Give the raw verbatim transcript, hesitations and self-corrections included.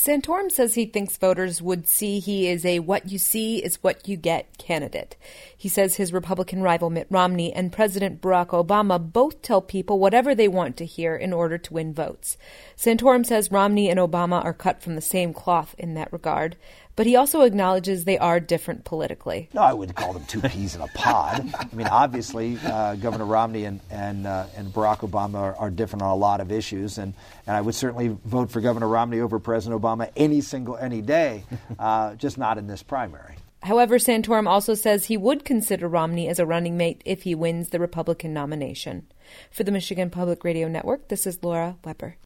Santorum says he thinks voters would see he is a what you see is what you get candidate. He says his Republican rival Mitt Romney and President Barack Obama both tell people whatever they want to hear in order to win votes. Santorum says Romney and Obama are cut from the same cloth in that regard, but he also acknowledges they are different politically. No, I wouldn't call them two peas in a pod. I mean, obviously, uh, Governor Romney and and, uh, and Barack Obama are, are different on a lot of issues, and, and I would certainly vote for Governor Romney over President Obama any single, any day, uh, just not in this primary. However, Santorum also says he would consider Romney as a running mate if he wins the Republican nomination. For the Michigan Public Radio Network, this is Laura Weber.